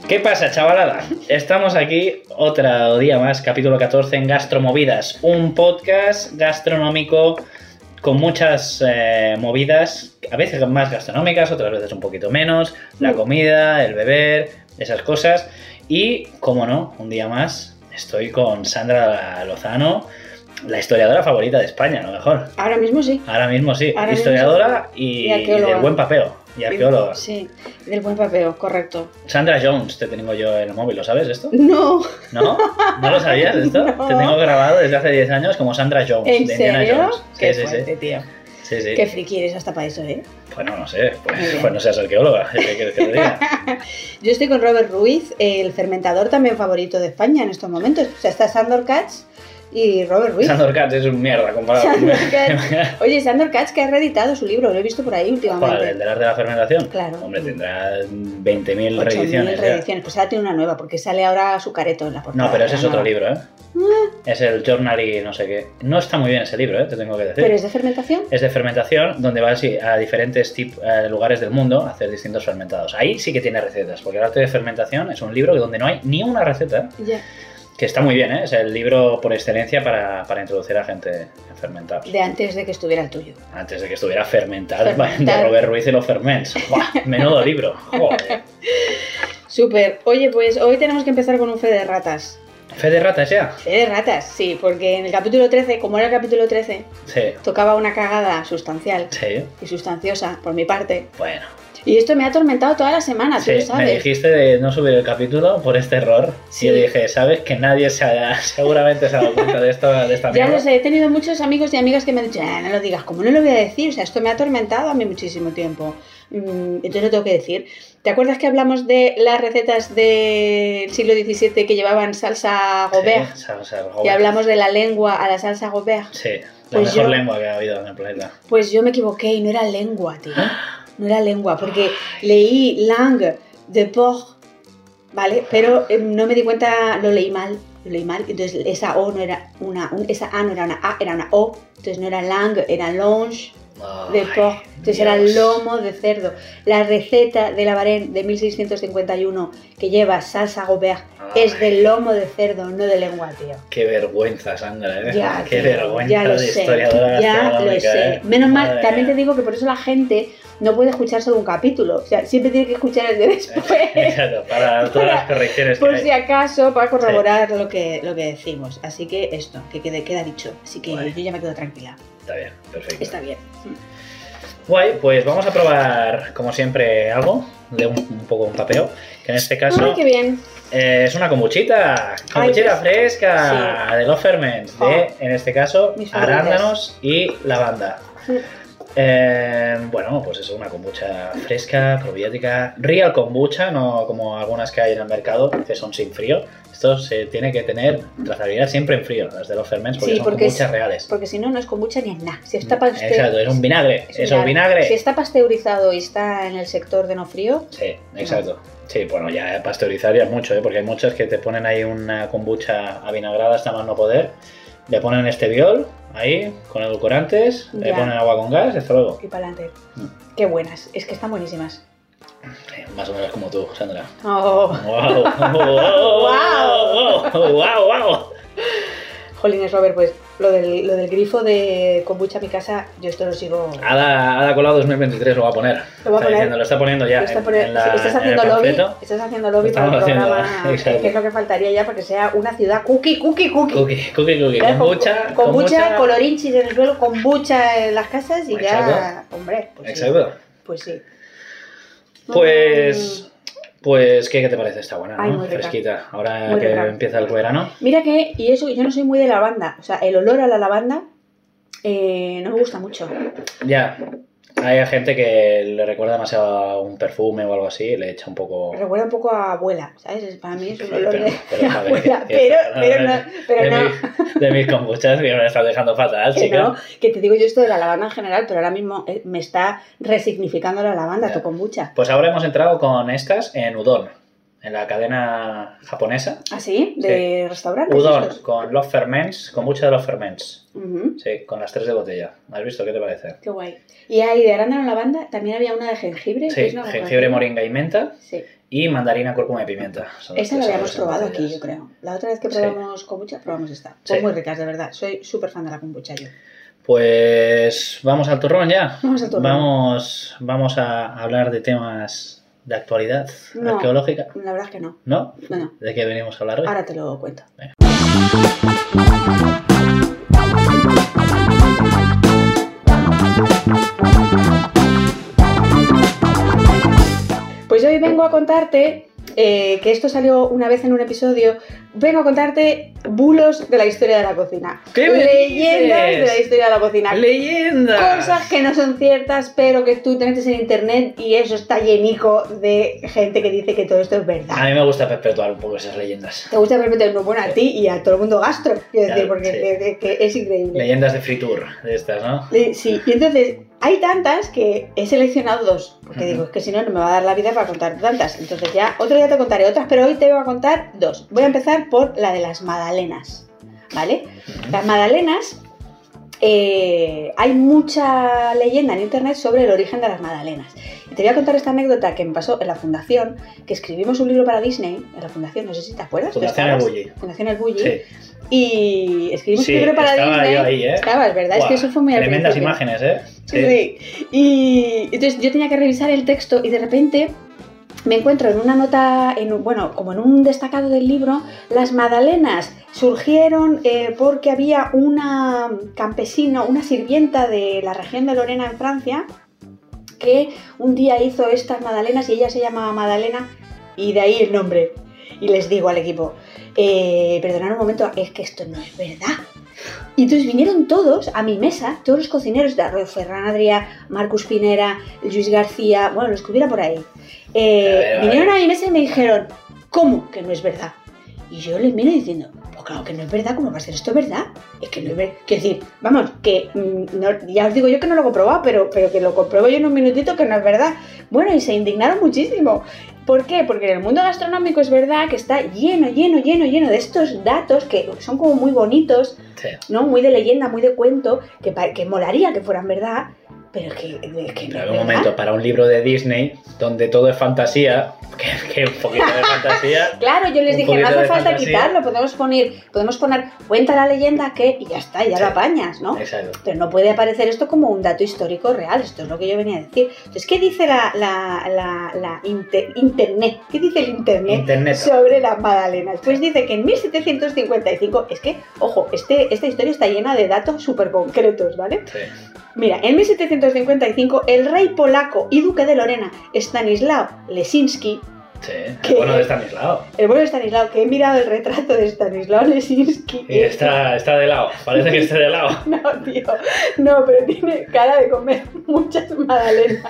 ¿Qué pasa, chavalada? Estamos aquí otro día más, capítulo 14 en Gastromovidas, un podcast gastronómico con muchas movidas, a veces más gastronómicas, otras veces un poquito menos, la comida, el beber, esas cosas. Y, como no, un día más estoy con Sandra Lozano, la historiadora favorita de España, a lo mejor. Ahora mismo sí. Ahora mismo sí, Ahora historiadora mismo y del buen papeo. Y arqueóloga. Sí, del buen papeo, correcto. Sandra Jones, te tengo yo en el móvil, ¿lo sabes esto? No. ¿No? ¿No lo sabías esto? No. Te tengo grabado desde hace 10 años como Sandra Jones. ¿En de Indiana serio? Jones. Qué Sí, fuerte, sí. tío. Sí, sí. Qué friki eres hasta para eso, ¿eh? Bueno, no sé, Muy bien. pues no seas arqueóloga, ¿qué quieres que te diga? Yo estoy con Robert Ruiz, el fermentador también favorito de España en estos momentos. O sea, está Sandor Katz y Robert Ruiz. Sandor Katz es un mierda comparado Sandor con... Katz. Oye, Sandor Katz que ha reeditado su libro, lo he visto por ahí últimamente. ¿Cuál? ¿El del arte de la fermentación? Claro. Hombre, tendrá 20.000 8.000 reediciones. ya. reediciones. Pues ahora tiene una nueva, porque sale ahora su careto en la portada. No, pero ese es La otro nueva. libro, ¿eh? Es el Journal y no sé qué. No está muy bien ese libro, ¿eh? Te tengo que decir. ¿Pero es de fermentación? Es de fermentación, donde vas a diferentes lugares del mundo a hacer distintos fermentados. Ahí sí que tiene recetas, porque el arte de fermentación es un libro donde no hay ni una receta, Ya. que está muy bien, ¿eh? Es el libro por excelencia para introducir a gente en fermentados. De antes de que estuviera el tuyo. Antes de que estuviera Fermentar, Fermentar. de Robert Ruiz y los Ferments. ¡Buah! Menudo libro. Joder. Súper. Oye, pues hoy tenemos que empezar con un fe de ratas. ¿Fe de ratas ya? Fe de ratas, sí, porque en el capítulo 13, como era el capítulo 13, Sí. tocaba una cagada sustancial Sí. y sustanciosa por mi parte. Bueno. Y esto me ha atormentado toda la semana, tú Sí, lo me sabes. dijiste de no subir el capítulo por este error. Sí. Y yo dije, ¿sabes? Que nadie seguramente se ha dado cuenta de esta Ya mierda. lo sé, he tenido muchos amigos y amigas que me han dicho, no lo digas, ¿cómo no lo voy a decir? O sea, esto me ha atormentado a mí muchísimo tiempo. Entonces lo tengo que decir. ¿Te acuerdas que hablamos de las recetas del siglo XVII que llevaban salsa Gobert? Sí, salsa Y Gobert. hablamos de la lengua a la salsa Gobert. Sí, la Pues mejor yo- lengua que ha habido en el planeta. Pues yo me equivoqué y no era lengua, tío. No era lengua, porque leí langue de porc, ¿vale? Pero no me di cuenta, lo leí mal. Entonces esa O no era esa A no era una A, era una O. Entonces no era langue, era longe de porc. Entonces era Dios. lomo de cerdo. La receta de la Varenne de 1651 que lleva salsa Gobert es de lomo de cerdo, no de lengua, tío. Qué vergüenza, Sandra, ¿eh? Ya, Qué tío, vergüenza ya lo de sé, historiadora ya lo gastronómica, sé. ¿eh? Menos mal, Madre también te mía. digo que por eso la gente no puede escuchar solo un capítulo. O sea, siempre tiene que escuchar el de después. Exacto, para todas las correcciones que Por hay. si acaso, para corroborar lo que decimos. Así que esto, que queda dicho. Así que Vale. yo ya me quedo tranquila. Está bien, perfecto. Está bien. Guay, pues vamos a probar, como siempre, algo de un poco un papeo. Que en este caso Ay, qué bien. es una kombuchita. Kombuchita Ay, fresca de los ferments. Oh. De, en este caso, Mis favoritas. arándanos y lavanda. Bueno, pues eso, una kombucha fresca, probiótica, real kombucha, no como algunas que hay en el mercado que son sin frío. Esto se tiene que tener trazabilidad siempre en frío, las de los ferments, porque Sí, son porque kombuchas reales. Porque si no, no es kombucha ni es nada. Si está Exacto, es un vinagre. Es un vinagre. Si está pasteurizado y está en el sector de no frío, Sí, exacto. Sí, bueno, ya pasteurizar ya es mucho, ¿eh? Porque hay muchos que te ponen ahí una kombucha avinagrada hasta más no poder, le ponen este biol ahí con edulcorantes, le Ya. ponen agua con gas y hasta luego. y para adelante. Qué buenas. Es que están buenísimas. Más o menos como tú, Sandra. Oh. ¡Wow! ¡Wow! ¡Wow! ¡Wow! Jolines, Robert, pues lo del grifo de kombucha a mi casa, yo esto lo sigo. Ada Colau 2023 lo va a poner. Lo va a Está poner. diciendo, lo está poniendo ya. Estás en la- haciendo en el lobby, panfleto. estás haciendo lobby Lo para el estamos haciendo, programa, exacto. que es lo que faltaría ya para que sea una ciudad cookie. Cookie. Ya, Kombucha. kombucha, colorinchis en el suelo, kombucha en las casas y ya, Exacto. hombre, pues sí. Exacto. Pues sí. Pues, ¿qué te parece? Está buena, ¿no? Ay, muy rica. Fresquita. Ahora Muy que rica. empieza el verano. Mira que, y eso, yo no soy muy de lavanda, o sea, el olor a la lavanda no me gusta mucho. Ya, hay gente que le recuerda demasiado a un perfume o algo así, le echa un poco... Me recuerda un poco a abuela, ¿sabes? Para mí es un Sí, olor de pero, a ver, abuela, que- pero no, de mis kombuchas que me estás dejando fatal, que chica. no, que te digo yo esto de la lavanda en general, pero ahora mismo me está resignificando la lavanda, Ya. tu kombucha. Pues ahora hemos entrado con estas en udon. en la cadena japonesa. ¿Ah, sí? ¿De restaurantes? Udon estos? con Love Ferments, con mucha de Love Ferments. Ujú. Sí, con las 3 de botella. ¿Has visto? ¿Qué te parece? Qué guay. Y ahí de arándano lavanda también había una de jengibre. que Sí, es una jengibre, barbaridad. moringa y menta. Sí. Y mandarina, cúrcuma y pimienta. Son los Esa la tres habíamos sabores en probado aquí, botellas. yo creo. La otra vez que Sí. probamos kombucha, probamos esta. Son Sí. muy ricas, de verdad. Soy súper fan de la kombucha yo. Pues vamos al turrón ya. Vamos al turrón. Vamos a hablar de temas de actualidad No. arqueológica. La verdad es que no. ¿No? No. ¿De qué venimos a hablar hoy? Ahora te lo cuento. Venga. Pues hoy vengo a contarte, que esto salió una vez en un episodio, vengo a contarte bulos de la historia de la cocina. ¿Qué me Leyendas dices? de la historia de la cocina. ¡Leyendas! Cosas que no son ciertas, pero que tú te metes en internet y eso está llenico de gente que dice que todo esto es A verdad. mí me gusta perpetuar un poco esas leyendas. Te gusta permitirlo, bueno, a ti y a todo el mundo gastro, quiero decir, Claro, porque sí. que es increíble. Leyendas de fritur, de estas, ¿no? Sí, y entonces hay tantas que he seleccionado dos, porque digo, es que si no, no me va a dar la vida para contar tantas. Entonces ya, otro día te contaré otras, pero hoy te voy a contar dos. Voy a empezar por la de las magdalenas, ¿vale? Las magdalenas, hay mucha leyenda en internet sobre el origen de las magdalenas. Y te voy a contar esta anécdota que me pasó en la fundación, que escribimos un libro para Disney, en la fundación, no sé si te acuerdas. ¿tú Fundación El estabas? Bulli. Fundación El Bulli. Sí. Y escribimos Sí, un libro para estaba Disney. yo ahí, ¿eh? Estabas, ¿verdad? Es que Buah, eso fue muy al tremendas principio. imágenes, ¿eh? Sí. Y entonces yo tenía que revisar el texto y de repente me encuentro en una nota, como en un destacado del libro, las magdalenas surgieron porque había una campesino, una sirvienta de la región de Lorena en Francia, que un día hizo estas magdalenas y ella se llamaba Magdalena y de ahí el nombre. Y les digo al equipo, perdonad un momento, es que esto no es verdad. Y entonces vinieron todos a mi mesa, todos los cocineros de Arroyo, Ferran Adrià, Marcus Pinera, Luis García, bueno, los que hubiera por ahí. Vinieron a mi mesa y me dijeron, ¿cómo que no es verdad? Y yo les miro diciendo, pues claro que no es verdad, ¿cómo va a ser esto verdad? Es que no es verdad. Quiero decir, vamos, que ya os digo yo que no lo he comprobado, pero que lo compruebo yo en un minutito que no es verdad. Bueno, y se indignaron muchísimo. ¿Por qué? Porque en el mundo gastronómico es verdad que está lleno de estos datos que son como muy bonitos, Sí. ¿no? Muy de leyenda, muy de cuento, que molaría que fueran verdad, pero es que no Pero es en un verdad. momento, para un libro de Disney, donde todo es fantasía, que un poquito de fantasía... Claro, yo les Un dije, no poquito hace de falta fantasía. quitarlo, podemos poner, cuenta la leyenda que, y ya está, ya Sí. lo apañas, ¿no? Exacto. Pero no puede aparecer esto como un dato histórico real, esto es lo que yo venía a decir. Entonces, ¿qué dice Internet? ¿Qué dice el Internet sobre las magdalenas? Pues dice que en 1755, es que, ojo, esta historia está llena de datos súper concretos, ¿vale? Sí. Mira, en 1755 el rey polaco y duque de Lorena, Stanislao Leszczyński, Sí. ¿Qué? Bueno, de Stanislao. el bueno de Stanislao, que he mirado el retrato de Stanislao Leszczyński. Y está de lado. Parece que esté de lado. No, tío, no, pero tiene cara de comer muchas magdalenas.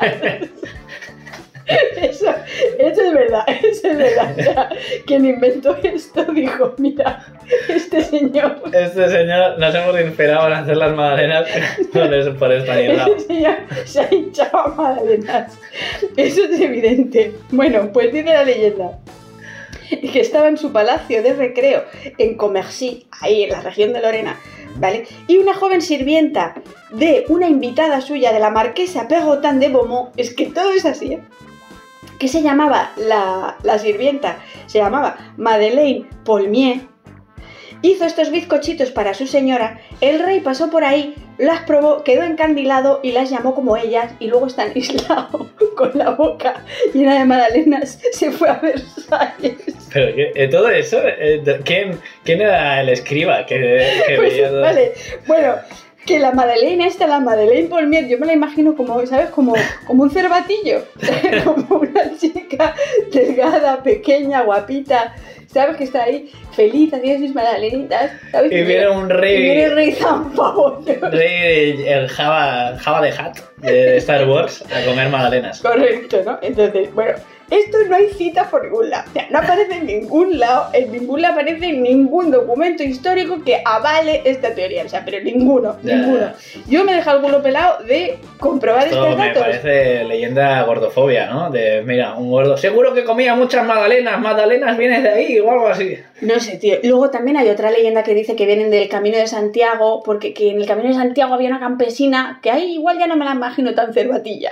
Eso es verdad, eso es verdad. O sea, quien inventó esto dijo, mira, este señor Nos hemos inspirado en hacer las magdalenas por Stanislao. Ese señor se ha hinchado a magdalenas. Eso es evidente. Bueno, pues dice la leyenda que estaba en su palacio de recreo en Commercy, ahí en la región de Lorena, ¿vale? Y una joven sirvienta de una invitada suya, de la marquesa Perrotin de Beaumont, es que todo es así, ¿eh? Que se llamaba la sirvienta, se llamaba Madeleine Paulmier, hizo estos bizcochitos para su señora, el rey pasó por ahí, las probó, quedó encandilado y las llamó como ellas, y luego Stanislao, con la boca llena de magdalenas, se fue a Versalles. Pero todo eso, ¿quién era el escriba que Pues, veía todo? vale, bueno, que la Madeleine la Madeleine Paulmier, yo me la imagino como, ¿sabes? Como un cervatillo, como una chica delgada, pequeña, guapita, ¿sabes? Que está ahí feliz haciendo sus magdalenitas, ¿sabes? Y viene un rey. Y viene el rey Zampavo. Rey, el Java de Hutt de Star Wars a comer magdalenas. Correcto, ¿no? Entonces, bueno, esto no hay cita por ningún lado. O sea, no aparece en ningún lado aparece ningún documento histórico que avale esta teoría. O sea, pero ninguno. Yo me he dejado el culo pelado de comprobar Esto estos datos. me parece leyenda gordofobia, ¿no? De, mira, un gordo, seguro que comía muchas magdalenas vienes de ahí o algo así. No sé, tío. Luego también hay otra leyenda que dice que vienen del Camino de Santiago, porque que en el Camino de Santiago había una campesina, que ahí igual ya no me la imagino tan cervatilla,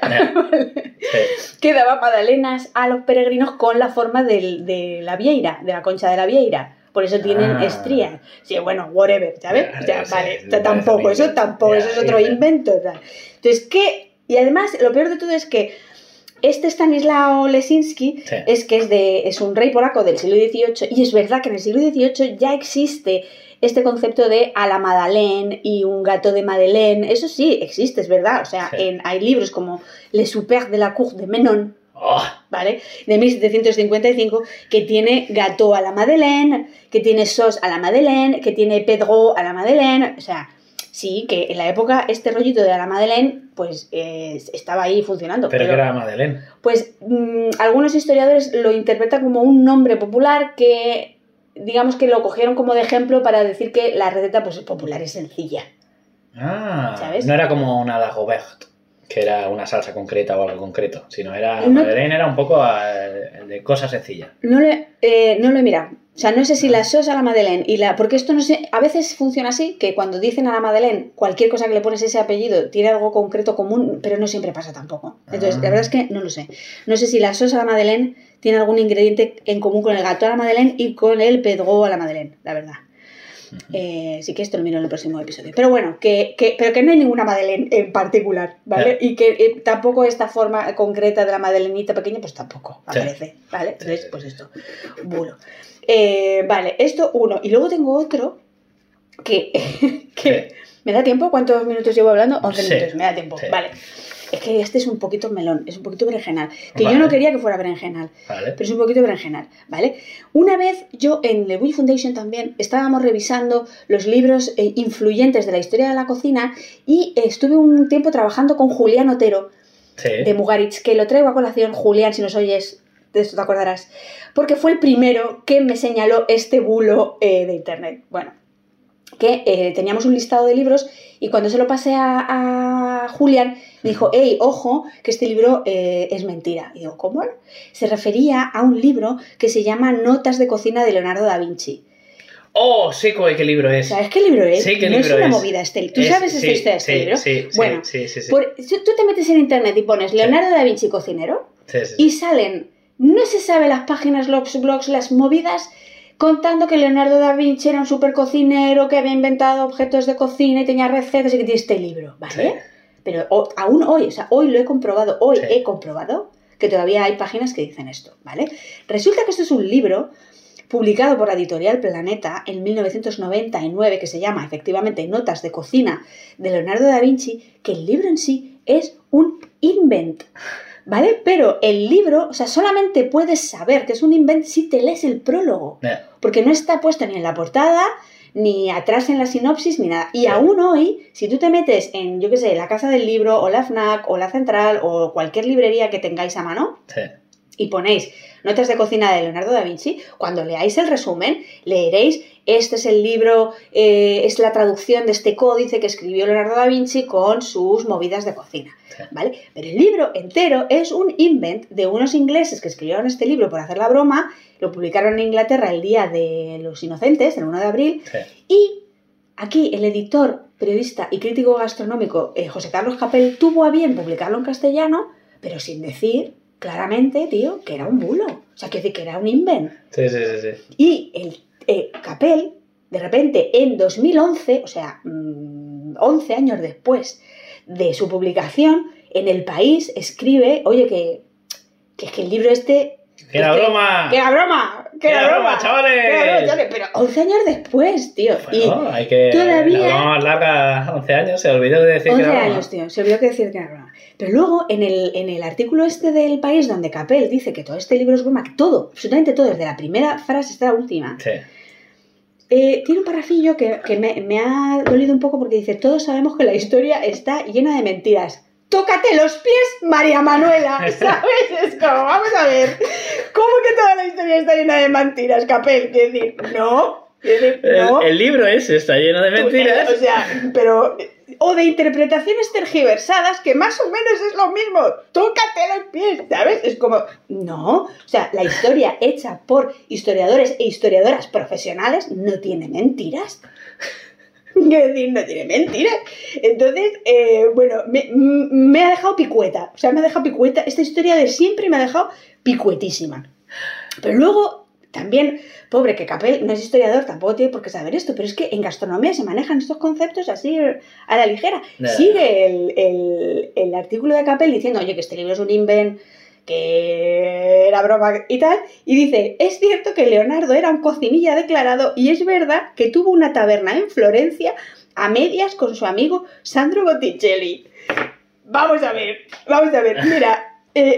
Sí. que daba magdalenas a los peregrinos con la forma de la vieira, de la concha de la vieira. Por eso tienen estrías. Sí, bueno, whatever, ¿sabes? O sea, Sí, vale, me tampoco, parece eso es otro invento. ¿Sabes? Entonces, ¿qué? Y además, lo peor de todo es que este Stanislao Leszczynski es un rey polaco del siglo XVIII, y es verdad que en el siglo XVIII ya existe este concepto de a la Madeleine y un gato de Madeleine. Eso sí, existe, es verdad. O sea, hay libros como Les Soupers de la Cour de Menon, ¿vale? De 1755, que tiene gato a la Madeleine, que tiene sos a la Madeleine, que tiene Pedro a la Madeleine. O sea, sí, que en la época este rollito de la Madeleine pues estaba ahí funcionando. ¿Pero qué era la Madeleine? Pues algunos historiadores lo interpretan como un nombre popular que, digamos que lo cogieron como de ejemplo para decir que la receta pues es popular, es sencilla. ¿Sabes? No era como una Dagobert, que era una salsa concreta o algo concreto, sino Madeleine era un poco de cosa sencilla. No lo he mirado. O sea, no sé si la sos a la Madeleine porque esto no sé, a veces funciona así, que cuando dicen a la Madeleine, cualquier cosa que le pones ese apellido tiene algo concreto común, pero no siempre pasa tampoco. Entonces, la verdad es que no lo sé. No sé si la sos a la Madeleine tiene algún ingrediente en común con el gato a la Madeleine y con el pedro a la Madeleine, la verdad. Sí que esto lo miro en el próximo episodio. Pero bueno, pero que no hay ninguna Madeleine en particular, ¿vale? Y que tampoco esta forma concreta de la Madelenita pequeña, pues tampoco aparece, ¿vale? Entonces, pues esto, bulo. Vale, esto uno. Y luego tengo otro que ¿me da tiempo? ¿Cuántos minutos llevo hablando? 11 minutos, me da tiempo. Vale. Es que este es un poquito melón, es un poquito berenjenal. Que yo no quería que fuera berenjenal, pero es un poquito berenjenal, ¿vale? Una vez yo en The Wii Foundation también estábamos revisando los libros influyentes de la historia de la cocina y estuve un tiempo trabajando con Julián Otero de Mugaritz, que lo traigo a colación. Julián, si nos oyes, de esto te acordarás, porque fue el primero que me señaló este bulo de internet. Bueno, que teníamos un listado de libros y cuando se lo pasé a Julián me dijo, hey, ojo, que este libro es mentira. Y digo, ¿cómo? Se refería a un libro que se llama Notas de cocina de Leonardo da Vinci. Oh, sí, ¿qué libro es? ¿Sabes qué libro es? Sí, ¿qué no libro es una es? movida este. ¿Tú sabes esta historia de este libro? Sí, bueno, sí. Tú te metes en internet y pones Leonardo da Vinci cocinero y salen, no se sabe las páginas, los blogs, las movidas, contando que Leonardo da Vinci era un super cocinero que había inventado objetos de cocina y tenía recetas y que tiene este libro, ¿vale? Sí. Pero aún hoy, o sea, hoy lo he comprobado, he comprobado que todavía hay páginas que dicen esto, ¿vale? Resulta que esto es un libro publicado por la editorial Planeta en 1999, que se llama efectivamente Notas de cocina de Leonardo da Vinci, que el libro en sí es un invent, ¿vale? Pero el libro, o sea, solamente puedes saber que es un invent si te lees el prólogo, porque no está puesto ni en la portada, ni atrás en la sinopsis, ni nada. Y aún hoy, si tú te metes en, yo qué sé, la Casa del Libro, o la FNAC, o la Central, o cualquier librería que tengáis a mano, y ponéis Notas de cocina de Leonardo da Vinci, cuando leáis el resumen, leeréis, este es el libro, es la traducción de este códice que escribió Leonardo da Vinci con sus movidas de cocina, ¿vale? Pero el libro entero es un invent de unos ingleses que escribieron este libro por hacer la broma, lo publicaron en Inglaterra el día de los Inocentes, el 1 de abril, y aquí el editor, periodista y crítico gastronómico José Carlos Capel tuvo a bien publicarlo en castellano, pero sin decir claramente, tío, que era un bulo. O sea, que decir que era un invent. Sí. Y el Capel, de repente, en 2011, o sea, 11 años después de su publicación, en El País escribe, oye, que es que el libro este... ¡Que era broma! ¡Que era broma! ¡Que era broma, chavales! Pero 11 años después, tío. Bueno, y hay que... todavía... La broma más larga, 11 años, se olvidó de decir que era broma. 11 años, tío, se olvidó de decir que era broma. Pero luego, en el artículo este del País, donde Capel dice que todo este libro es broma, todo, absolutamente todo, desde la primera frase hasta la última, tiene un parrafillo que me ha dolido un poco porque dice, todos sabemos que la historia está llena de mentiras. tócate los pies, María Manuela, ¿sabes? Es como, vamos a ver, ¿cómo que toda la historia está llena de mentiras, Capel? Quiero decir, no. El libro ese está lleno de mentiras. O sea, pero... O de interpretaciones tergiversadas, que más o menos es lo mismo. Tócate los pies, ¿sabes? Es como... No. O sea, la historia hecha por historiadores e historiadoras profesionales no tiene mentiras. Quiero decir, no tiene mentiras. Entonces, bueno, me ha dejado picueta. O sea, me ha dejado picueta. Esta historia de siempre me ha dejado picuetísima. Pero luego... También, pobre, que Capel no es historiador, tampoco tiene por qué saber esto, pero es que en gastronomía se manejan estos conceptos así a la ligera. Sigue el artículo de Capel diciendo, oye, que este libro es un invent, que era broma y tal, y dice, es cierto que Leonardo era un cocinilla declarado y es verdad que tuvo una taberna en Florencia a medias con su amigo Sandro Botticelli. Vamos a ver, mira...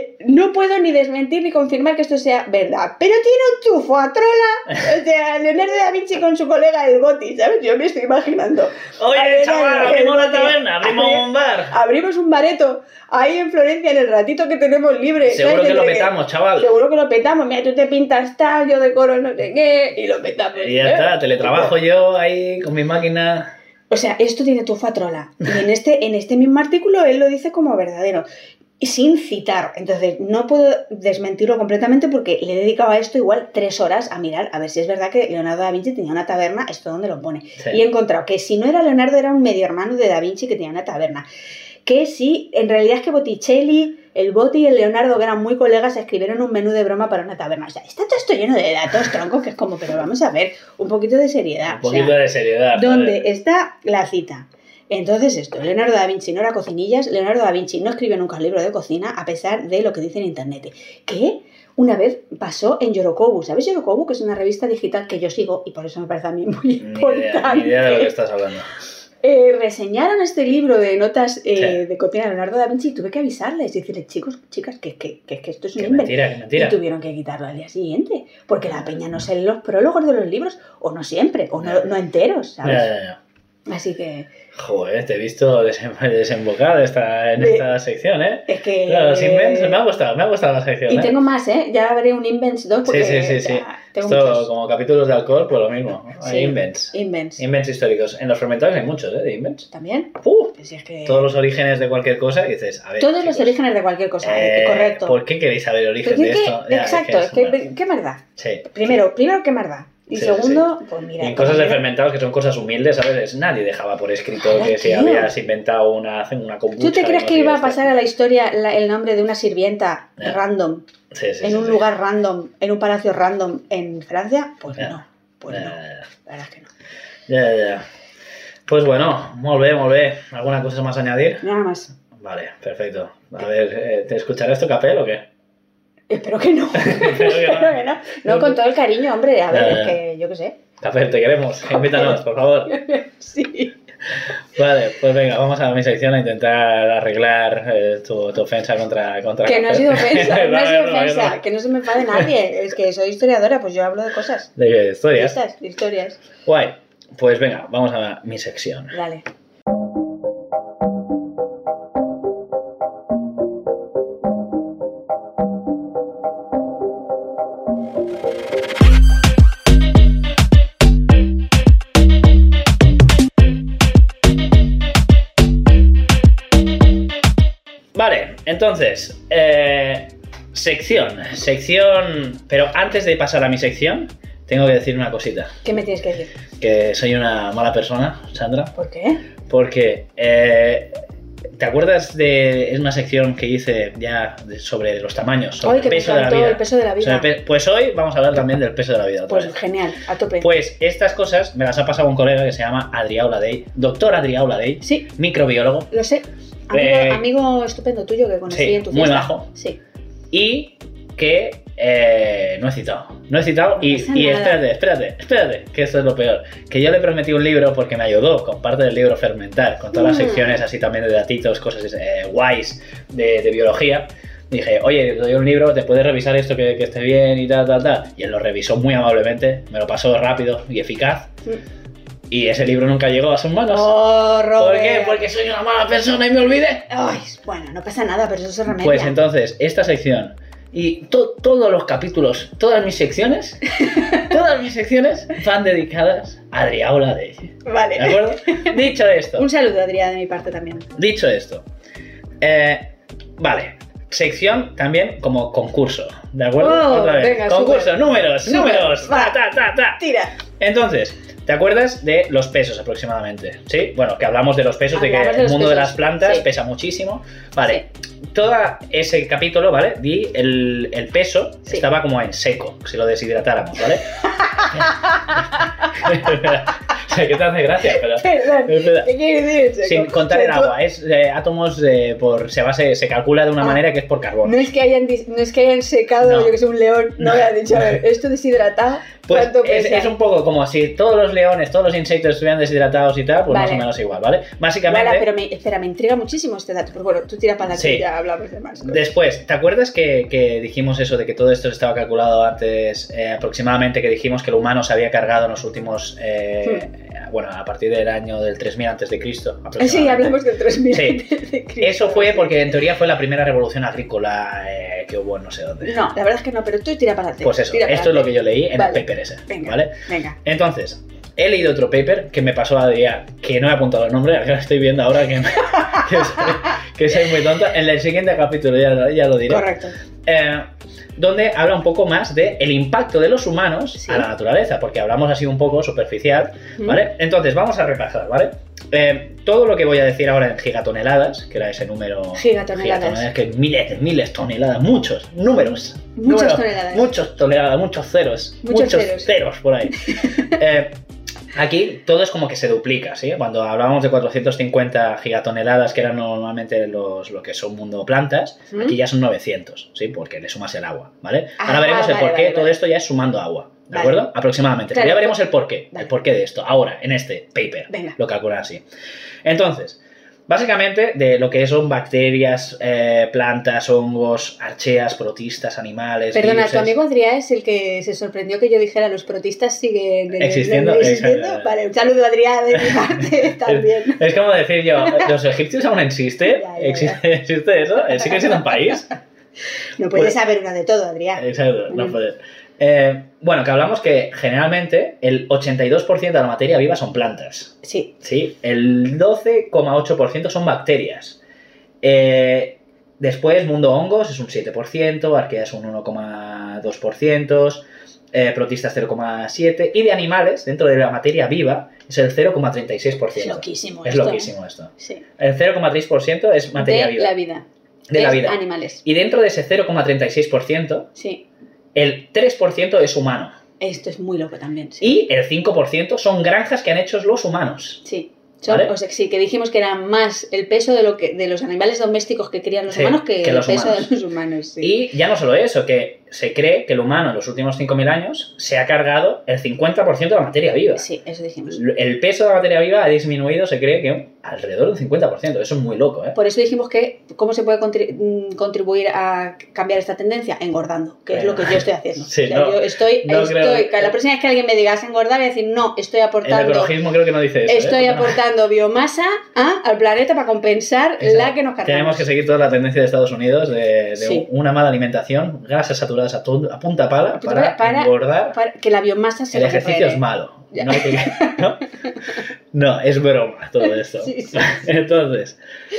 no puedo ni desmentir ni confirmar que esto sea verdad, pero tiene un tufo a trola, o sea, Leonardo da Vinci con su colega el Botti, ¿sabes? Yo me estoy imaginando. Oye, chaval, abrimos la taberna, abrimos un bar. Abrimos un bareto ahí en Florencia en el ratito que tenemos libre. Seguro que lo petamos, chaval. Seguro que lo petamos, mira, tú te pintas tal, yo decoro no sé qué, y lo petamos. Y ya está, teletrabajo yo ahí con mi máquina... O sea, esto tiene tufo a trola. Y en este mismo artículo él lo dice como verdadero. Sin citar, entonces no puedo desmentirlo completamente porque le he dedicado a esto igual 3 horas a mirar a ver si es verdad que Leonardo da Vinci tenía una taberna, esto donde lo pone, sí. Y he encontrado que si no era Leonardo era un medio hermano de da Vinci que tenía una taberna, que sí, en realidad es que Botticelli, el Botti y el Leonardo, que eran muy colegas, escribieron un menú de broma para una taberna. O sea, está todo esto lleno de datos, tronco, que es como, pero vamos a ver, un poquito de seriedad. Un poquito de seriedad. ¿Dónde está la cita? Entonces esto, Leonardo da Vinci no era cocinillas, Leonardo da Vinci no escribió nunca un libro de cocina, a pesar de lo que dice en internet. Que una vez pasó en Yorokobu, ¿sabes Yorokobu? Que es una revista digital que yo sigo y por eso me parece a mí muy importante. Ni idea de lo que estás hablando. Reseñaron este libro de notas de cocina de Leonardo da Vinci y tuve que avisarles y decirles, chicos, chicas, que esto es un invento. Mentira. Y tuvieron que quitarlo al día siguiente, porque la peña no se lee los prólogos de los libros, o no siempre, o no enteros, ¿sabes? Ya. Así que... Joder, te he visto desembocar en esta sección, ¿eh? Es que... Claro, los invents me ha gustado la sección, Y tengo más, ¿eh? Ya haré un Invents 2 porque... Sí. Tengo Esto, muchos. como capítulos de alcohol, pues lo mismo. Hay Sí, invents. Invents. Históricos. En los fermentados hay muchos, ¿eh? De invents. ¿También? Pues si es que... Todos los orígenes de cualquier cosa y dices, a ver, Todos chicos, los orígenes de cualquier cosa, correcto. ¿Por qué queréis saber el origen de esto? Exacto, ¿qué más da? Sí. Primero, ¿qué más da? Y segundo, pues mira... Y en cosas de fermentados que son cosas humildes, ¿sabes? Nadie dejaba por escrito que si habías inventado una kombucha... ¿Tú te crees que iba a pasar a la historia el nombre de una sirvienta random? Sí, en un lugar random, en un palacio random en Francia? Pues no. La verdad es que no. Ya. Pues bueno, molt bé. ¿Alguna cosa más a añadir? Nada más. Vale, perfecto. A ver, ¿te escuchará esto Capel o qué? Espero que no. Espero que no. No, con todo el cariño, hombre. A ver, es que yo qué sé. Capel, te queremos. Invítanos, por favor. Sí. Vale, pues venga, vamos a mi sección a intentar arreglar tu ofensa contra que no ha sido ofensa, no. Que no se me enfade nadie. Es que soy historiadora, pues yo hablo de cosas. ¿De qué? ¿Historias? De historias. Guay. Pues venga, vamos a mi sección. Dale. Vale, entonces, sección, pero antes de pasar a mi sección, tengo que decir una cosita. ¿Qué me tienes que decir? Que soy una mala persona, Sandra. ¿Por qué? Porque, ¿te acuerdas de una sección que hice ya sobre los tamaños, sobre el peso de la vida? El peso de la vida. Pues hoy vamos a hablar también del peso de la vida. Pues genial, a tope. Pues estas cosas me las ha pasado un colega que se llama Adrià Oladell, doctor Adrià Oladell, sí, microbiólogo. Lo sé. Amigo estupendo tuyo que conocí en tu fiesta. Muy bajo. Sí. Y que no he citado y espérate, que esto es lo peor. Que yo le prometí un libro porque me ayudó con parte del libro Fermentar, con todas las secciones así también de datitos, cosas guays de biología. Dije, oye, te doy un libro, te puedes revisar esto que esté bien y tal. Y él lo revisó muy amablemente, me lo pasó rápido y eficaz. Y ese libro nunca llegó a sus manos. ¡Oh, Robert! ¿Por qué? Porque soy una mala persona y me olvidé. Ay, bueno, no pasa nada, pero eso se remedia. Pues entonces, esta sección y todos los capítulos, todas mis secciones van dedicadas a Adriaula de... Vale. ¿De acuerdo? Dicho esto. Un saludo, Adrián, de mi parte también. Dicho esto. Vale. Sección también como concurso. ¿De acuerdo? Oh, Otra vez. venga, Concurso, súper. números. Va. Ta. Tira. Entonces, ¿te acuerdas de los pesos aproximadamente? ¿Sí? Bueno, que hablamos de los pesos, de que Hablamos de el los mundo de pesos, las plantas sí. pesa muchísimo. Vale, todo ese capítulo, ¿vale? Di el peso Sí. estaba como en seco, si lo deshidratáramos, ¿vale? O sea, que te hace gracia, pero... Perdón, Es verdad. ¿qué quieres decir? Sin contar el agua, es átomos por... Se calcula de una manera que es por carbono. No es que hayan secado, No. yo que sé, un león. No me han dicho, a ver, esto deshidratado, Pues ¿cuánto pesa? es un poco como si todos los leones, todos los insectos estuvieran deshidratados y tal, pues Vale. más o menos igual, ¿vale? Básicamente... Vale, pero espera, me intriga muchísimo este dato. Pero bueno, tú tira para adelante, Sí. ya hablamos de más. Después, ¿te acuerdas que dijimos eso de que todo esto estaba calculado antes, aproximadamente, que dijimos que el humano se había cargado en los últimos, bueno, a partir del año del 3000 antes de Cristo? Sí, hablamos del 3000 Sí. antes de Cristo. Eso fue porque en teoría fue la primera revolución agrícola que hubo en no sé dónde. No, la verdad es que no, pero tú tira para adelante. Pues eso, tira para esto es lo que yo adelante. leí en Vale. el paper ese, Venga, ¿vale? venga. Entonces, he leído otro paper que me pasó a día, que no he apuntado el nombre, que lo estoy viendo ahora que soy muy tonta. En el siguiente capítulo ya lo diré. Correcto. Donde habla un poco más del impacto de los humanos Sí. a la naturaleza, porque hablamos así un poco superficial, ¿vale? Entonces, vamos a repasar, ¿vale? Todo lo que voy a decir ahora en gigatoneladas, que era ese número... Gigatoneladas. Que miles toneladas, muchos números. Muchas toneladas. Muchos toneladas, muchos ceros. Muchos ceros por ahí. Aquí todo es como que se duplica, ¿sí? Cuando hablábamos de 450 gigatoneladas, que eran normalmente lo que son mundo plantas, aquí ya son 900, ¿sí? Porque le sumas el agua, ¿vale? Ahora veremos el vale, porqué, vale, todo vale. esto ya es sumando agua, ¿de Vale. acuerdo? Aproximadamente. Claro, Pero ya veremos el porqué, vale. el porqué de esto, ahora, en este paper. Venga. Lo calculan así. Entonces, básicamente de lo que son bacterias, plantas, hongos, archeas, protistas, animales... Perdona, viruses. tu amigo Adrián es el que se sorprendió que yo dijera los protistas siguen Existiendo. Exacto. Vale, un saludo a Adrián de mi parte también. Es como decir yo, ¿los egipcios aún existen? Ya, ya, ya. ¿Existe eso? ¿Sigue siendo un país? No puedes Pues- saber una de todo, Adrián. Exacto, no puede. Bueno, que hablamos que generalmente el 82% de la materia viva son plantas. Sí. ¿Sí? El 12,8% son bacterias. Después, mundo hongos es un 7%, arqueas un 1,2%, protistas 0,7%, y de animales, dentro de la materia viva, es el 0,36%. Es loquísimo Es esto, loquísimo esto. Sí. El 0,3% es materia de viva. la vida. De la Es vida. animales. Y dentro de ese 0,36%, Sí. el 3% es humano. Esto es muy loco también. Sí. Y el 5% son granjas que han hecho los humanos. Sí. ¿Vale? O sea, sí, que dijimos que era más el peso de los animales domésticos que crían los Sí, humanos que el los peso humanos. de los humanos. Sí. Y ya no solo eso, que se cree que el humano en los últimos 5.000 años se ha cargado el 50% de la materia viva. Sí, eso dijimos. El peso de la materia viva ha disminuido, se cree que alrededor del 50%. Eso es muy loco, ¿eh? Por eso dijimos que cómo se puede contribuir a cambiar esta tendencia engordando, que es lo que yo estoy haciendo. Sí, O sea, no, yo estoy no creo- que la próxima vez que alguien me diga "Has engordar", voy a decir no, estoy El aportando ecologismo creo que no dice eso. estoy ¿eh? aportando biomasa al planeta para compensar Exacto. la que nos cargamos. Tenemos que seguir toda la tendencia de Estados Unidos de Sí. una mala alimentación, grasas saturadas a punta pala para engordar. para que la biomasa se El ejercicio recupere. es malo. Ya. No, ¿no? No, es broma todo esto. Sí, sí. Entonces,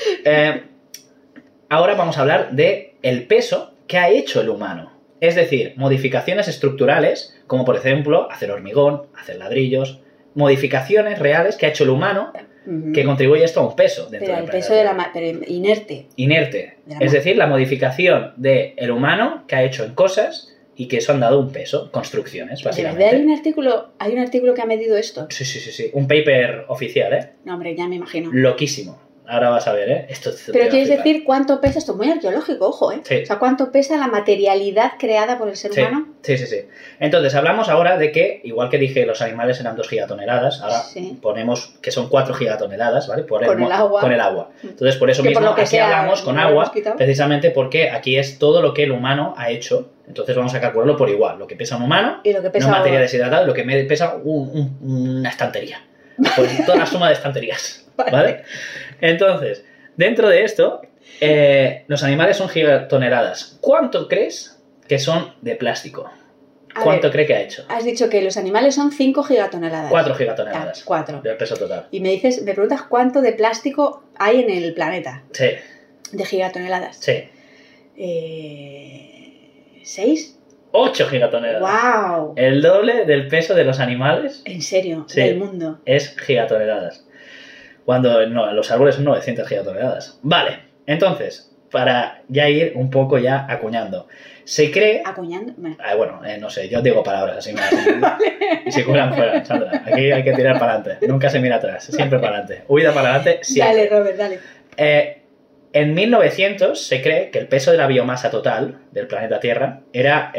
ahora vamos a hablar de el peso que ha hecho el humano. Es decir, modificaciones estructurales, como por ejemplo hacer hormigón, hacer ladrillos, modificaciones reales que ha hecho el humano Ujú. que contribuye esto a un peso dentro Pero del el peso de planeta. pero inerte. Inerte. De la Es decir, la modificación del humano que ha hecho en cosas y que eso han dado un peso, construcciones, ¿De verdad básicamente. hay un artículo que ha medido esto? Sí. Un paper oficial, ¿eh? No, hombre, ya me imagino. Loquísimo. Ahora vas a ver, ¿eh? Esto te Pero va a quieres flipar. decir cuánto pesa, esto es muy arqueológico, ojo, ¿eh? Sí. O sea, cuánto pesa la materialidad creada por el ser Sí, humano. sí. Entonces, hablamos ahora de que, igual que dije, los animales eran 2 gigatoneladas, ahora Sí. ponemos que son 4 gigatoneladas, ¿vale? Con el agua. Con el agua. Entonces, por eso Que mismo por lo que aquí sea, hablamos con no lo agua, hemos quitado. precisamente porque aquí es todo lo que el humano ha hecho. Entonces vamos a calcularlo por igual. Lo que pesa un humano, Y lo que pesa una materia ahora. deshidratada, y lo que pesa una estantería. Pues toda la suma de estanterías, ¿vale? Entonces, dentro de esto, los animales son gigatoneladas. ¿Cuánto crees que son de plástico? ¿Cuánto cree que ha hecho? Has dicho que los animales son 5 gigatoneladas. 4 gigatoneladas. 4. Del peso total. Y me preguntas cuánto de plástico hay en el planeta. Sí. De gigatoneladas. Sí. 6. 8 gigatoneladas. ¡Wow! El doble del peso de los animales. ¿En serio? Sí. Del mundo. Es gigatoneladas. Cuando no, los árboles son 900 gigatoneladas. Vale, entonces, para ya ir un poco ya acuñando. Se cree... ¿Acuñando? Bueno, no sé, yo digo palabras así. Y se cuelan fuera, Sandra. Aquí hay que tirar para adelante. Nunca se mira atrás, siempre para adelante. Huida para adelante, siempre. Dale, Robert, dale. En 1900 se cree que el peso de la biomasa total del planeta Tierra era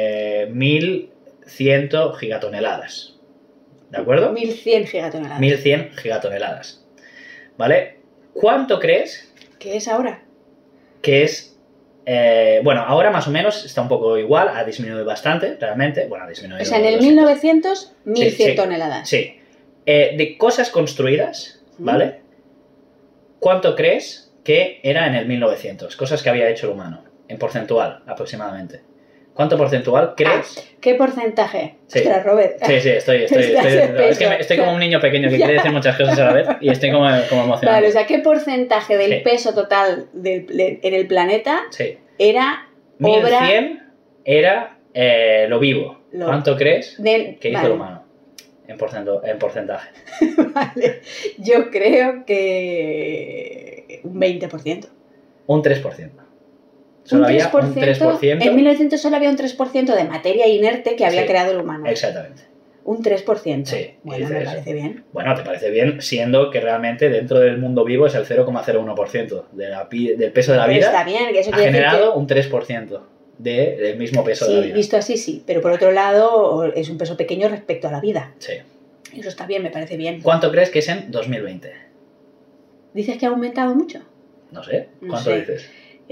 1100 gigatoneladas. ¿De acuerdo? 1100 gigatoneladas. 1100 gigatoneladas. ¿Vale? ¿Cuánto crees ¿Qué es ahora? que es? Bueno, ahora más o menos está un poco igual, ha disminuido bastante, realmente. Bueno, ha disminuido. O sea, en el 200. 1900, 1100 sí, toneladas. Sí. De cosas construidas, ¿vale? ¿Cuánto crees que era en el 1900? Cosas que había hecho el humano, en porcentual, aproximadamente. ¿Cuánto porcentual crees? ¿Qué porcentaje? Sí. Ostras, Robert. Sí, estoy es que estoy como un niño pequeño que quiere decir muchas cosas a la vez y estoy como emocionado. Vale, o sea, ¿qué porcentaje del Sí. peso total en el planeta Sí. era obra 1100 era lo vivo. ¿Cuánto crees del... que hizo Vale. el humano? En porcentaje. Vale. Yo creo que un 20%. Un 3%. Solo había un 3%. En 1900 solo había un 3% de materia inerte que había Sí. creado el humano. Exactamente. Un 3%. Sí, Bueno, y me dices, parece bien. Bueno, te parece bien, siendo que realmente dentro del mundo vivo es el 0,01% del peso de la Pero vida. está bien, que eso Ha quiere decir generado un 3% del mismo peso de la sí, vida. visto así sí, pero por otro lado es un peso pequeño respecto a la vida. Sí. Eso está bien, me parece bien. ¿Cuánto crees que es en 2020? ¿Dices que ha aumentado mucho? No sé. No ¿Cuánto sé. dices?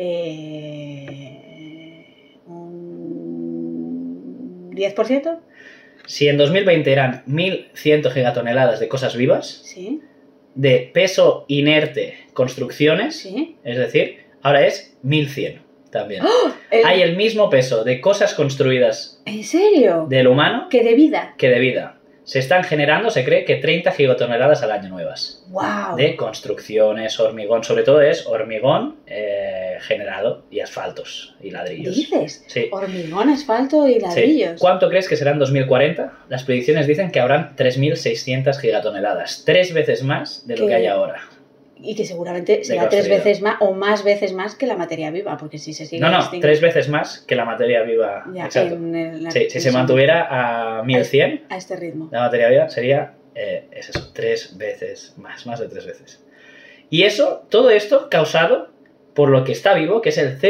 ¿Un 10%? Si en 2020 eran 1100 gigatoneladas de cosas vivas, Sí, de peso inerte construcciones, sí. es decir, ahora es 1100 también. ¡Oh! Hay el mismo peso de cosas construidas ¿En serio? del humano ¿Qué de vida? que de vida. Se están generando, se cree que 30 gigatoneladas al año nuevas. ¡Wow! De construcciones, hormigón, sobre todo es hormigón generado y asfaltos y ladrillos. ¿Dices? Sí. Hormigón, asfalto y Sí. ladrillos. ¿Cuánto crees que será en 2040? Las predicciones dicen que habrán 3.600 gigatoneladas. 3 veces más de lo que hay ahora. Y que seguramente será construido. 3 veces más o más veces más que la materia viva, porque si se sigue No, extinguiendo- 3 veces más que la materia viva. Ya, Exacto. en Si se mantuviera a 1100, a este ritmo. la materia viva sería, es eso, 3 veces más de 3 veces. Y eso, todo esto causado por lo que está vivo, que es el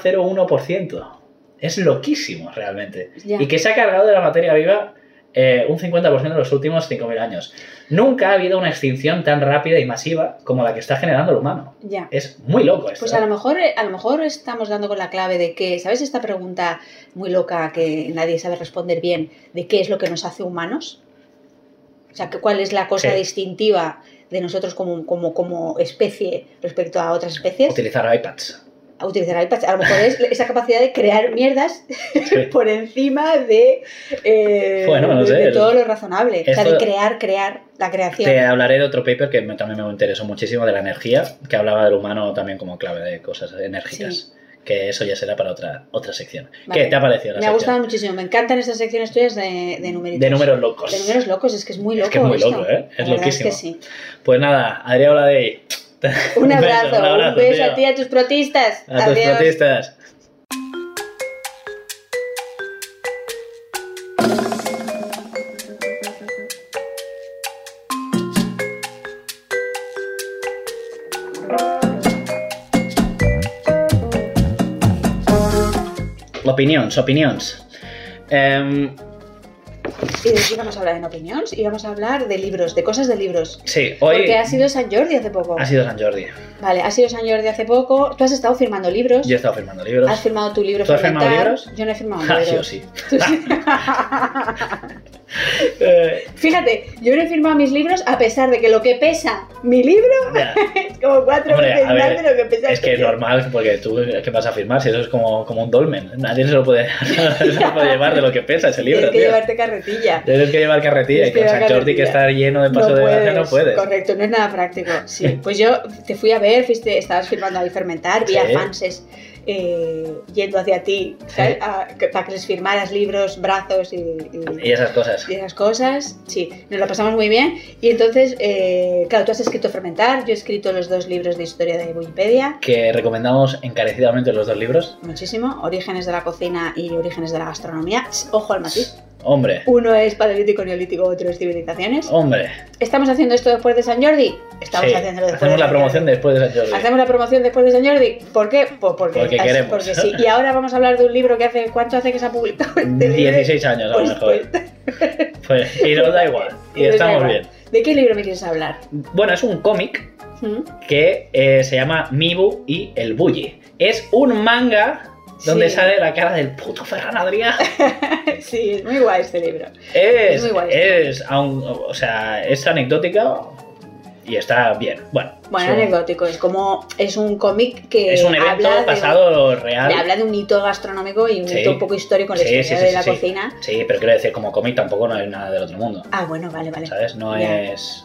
0,01%. Es loquísimo, realmente. Ya. Y que se ha cargado de la materia viva un 50% en los últimos 5.000 años. Nunca ha habido una extinción tan rápida y masiva como la que está generando el humano. Ya. Es muy loco esto. Pues a lo mejor estamos dando con la clave de que, ¿sabes esta pregunta muy loca que nadie sabe responder bien de qué es lo que nos hace humanos? O sea, ¿cuál es la cosa Sí. distintiva de nosotros como especie respecto a otras especies? Utilizar iPads. A utilizar iPads. A lo mejor es esa capacidad de crear mierdas Sí. por encima de, Bueno, no sé, de todo lo razonable. O sea, esto- de crear la creación. Te hablaré de otro paper que también me interesó muchísimo, de la energía, que hablaba del humano también como clave de cosas enérgicas. Sí. Que eso ya será para otra sección. Vale. ¿Qué te ha parecido la Me ha sección? gustado muchísimo. Me encantan estas secciones tuyas de numeritos. De números locos. De números locos, es que es muy loco. Es que es muy esto. loco, ¿eh? Es La verdad loquísimo. Es que sí. Pues nada, Adrián Oladey. Un abrazo, un beso tío. a ti y a tus protistas. A tus Adiós. protistas. Opinions. ¿Y de qué vamos a hablar en opinions? Y vamos a hablar de libros, de cosas de libros. Sí, hoy Porque ha sido San Jordi hace poco. ha sido San Jordi. Vale, ha sido San Jordi hace poco. Tú has estado firmando libros. Yo he estado firmando libros. Has firmado tu libro ¿Tú has Fermentar. firmado libros? Yo no he firmado Ah, libros. sí o sí. Tú sí. Fíjate, yo no he firmado mis libros a pesar de que lo que pesa mi libro es como 4 veces más de lo que pesa es que es normal, porque tú, ¿qué vas a firmar? Si eso es como un dolmen. Nadie se lo puede llevar de lo que pesa ese libro. Tienes que llevarte carretilla. Tienes que llevar carretilla. Y con San Jordi, que está lleno de paso de gracia, no puedes. Correcto, no es nada práctico. Sí, pues yo te fui a ver, estabas firmando a Fermentar, vi a fanses yendo hacia ti, ¿sabes? Para que les firmaras libros, brazos y esas cosas. Y esas cosas, sí, nos lo pasamos muy bien. Y entonces, claro, tú has escrito Fermentar, yo he escrito los 2 libros de historia de Wikipedia. Que recomendamos encarecidamente los 2 libros. Muchísimo, Orígenes de la cocina y Orígenes de la gastronomía. Ojo al matiz. Hombre. Uno es paleolítico, neolítico, otro es civilizaciones. Hombre. ¿Estamos haciendo esto después de San Jordi? Estamos haciéndolo después. Hacemos la promoción después de San Jordi. Hacemos la promoción después de San Jordi. ¿Por qué? Pues porque queremos. Porque sí. Y ahora vamos a hablar de un libro que ¿cuánto hace que se ha publicado? 16 años a lo mejor. Pues, y nos da igual. Y estamos bien. ¿De qué libro me quieres hablar? Bueno, es un cómic que se llama Mibu y el Bulli. Es un manga donde sale la cara del puto Ferran Adrià. Sí, es muy guay este libro. Es muy guay. Es anecdótica y está bien. Bueno, anecdótico. Es un cómic que es un evento pasado real. Habla de un hito gastronómico y un hito un poco histórico en la historia de la cocina. Sí, pero quiero decir, como cómic tampoco no es nada del otro mundo. Ah, bueno, vale. ¿Sabes? No es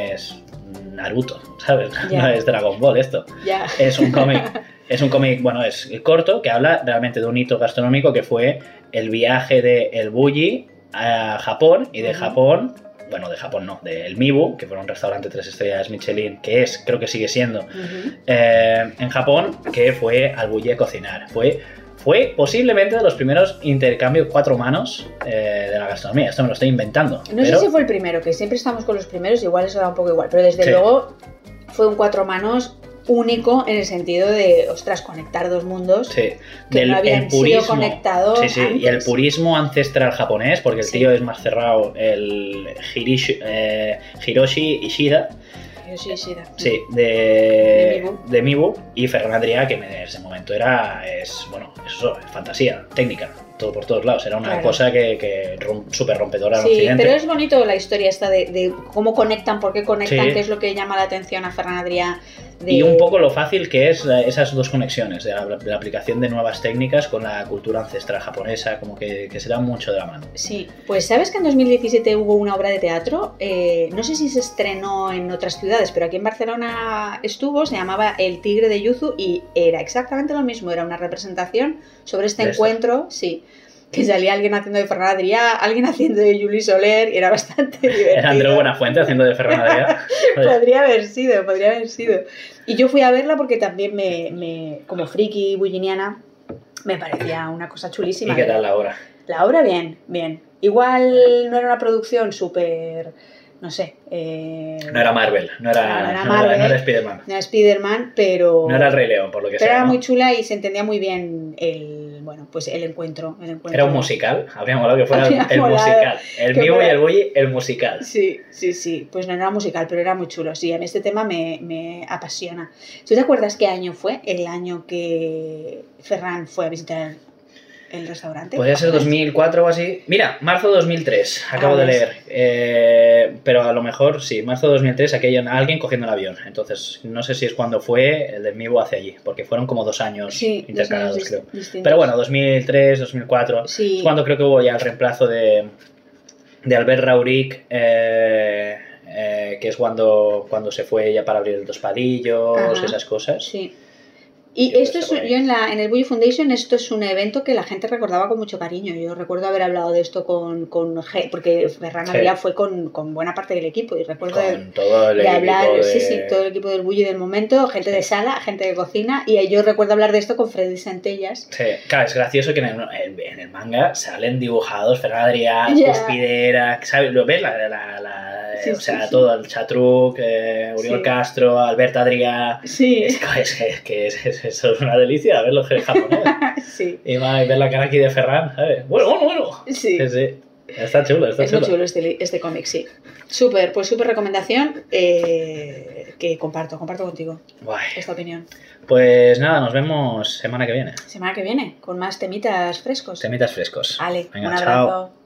Naruto, ¿sabes? No es Dragon Ball esto. Ya. Es un cómic. Es un cómic, bueno, es corto, que habla realmente de un hito gastronómico que fue el viaje de el Bulli a Japón, y de Japón, bueno, de Japón no, del Mibu, que fue un restaurante 3 estrellas Michelin, creo que sigue siendo, en Japón, que fue al Bulli a cocinar. Fue posiblemente de los primeros intercambios 4 manos de la gastronomía. Esto me lo estoy inventando. No sé si fue el primero, que siempre estamos con los primeros, igual eso da un poco igual, pero desde luego fue un 4 manos único en el sentido de, ostras, conectar 2 mundos que no habían sido conectados antes. Y el purismo ancestral japonés, porque el tío es más cerrado, el Hiroshi Ishida. Sí, de Mibu, y Ferran Adrià, que en ese momento es fantasía técnica, todo por todos lados. Era una cosa que súper rompedora en Occidente. Sí, pero es bonito la historia esta de cómo conectan, por qué conectan, qué es lo que llama la atención a Ferran Adrià. Y un poco lo fácil que es esas 2 conexiones, de la aplicación de nuevas técnicas con la cultura ancestral japonesa, como que se dan mucho de la mano. Sí, pues ¿sabes que en 2017 hubo una obra de teatro? No sé si se estrenó en otras ciudades, pero aquí en Barcelona estuvo, se llamaba El Tigre de Yuzu, y era exactamente lo mismo, era una representación sobre este encuentro, que salía alguien haciendo de Ferran Adrià, alguien haciendo de Juli Soler, y era bastante divertido. Era Andreu Buenafuente haciendo de Ferran Adrià. Podría haber sido. Y yo fui a verla porque también como friki bulliniana, me parecía una cosa chulísima. ¿Y qué tal la obra? La obra, bien. Igual no era una producción súper, no sé. No era Marvel, no era Spiderman. No era Spiderman, pero... No era el Rey León, por lo que sea. Pero era ¿no? muy chula y se entendía muy bien el encuentro. Era un musical, habría molado que fuera el musical. El Mibu y el Bulli, el musical. Sí. Pues no era musical, pero era muy chulo. Sí, a mí este tema me apasiona. ¿Tú te acuerdas qué año fue? El año que Ferran fue a visitar el restaurante. Podría ser 2004 o así. Mira, marzo 2003, acabo de leer. Pero a lo mejor sí, marzo 2003, alguien cogiendo el avión. Entonces, no sé si es cuando fue el de Mibu hacia allí, porque fueron como 2 años intercalados, 2 años creo. distintos. Pero bueno, 2003, 2004, es cuando creo que hubo ya el reemplazo de Albert Rauric, que es cuando se fue ya para abrir el Dos Padillos, esas cosas. Sí. Y esto en el Bulli Foundation, esto es un evento que la gente recordaba con mucho cariño. Yo recuerdo haber hablado de esto porque Ferran Adrià fue con buena parte del equipo, y recuerdo todo el todo el equipo del Bulli del momento, gente de sala, gente de cocina, y yo recuerdo hablar de esto con Freddy Centellas. Sí, claro, es gracioso que en el manga salen dibujados Ferran Adrià, Cuspidera, ¿sabes? ¿Lo ves? Todo el Chatruc, Oriol Castro, Albert Adrià. Sí. Eso es una delicia, verlo en japonés. Sí. Y ver la cara aquí de Ferran, ¿sabes? Bueno. Sí. Está chulo. Es muy chulo este cómic, sí. Súper recomendación que comparto contigo. Guay. Esta opinión. Pues nada, nos vemos semana que viene. Con más temitas frescos. Temitas frescos. Vale, venga, un abrazo. chao.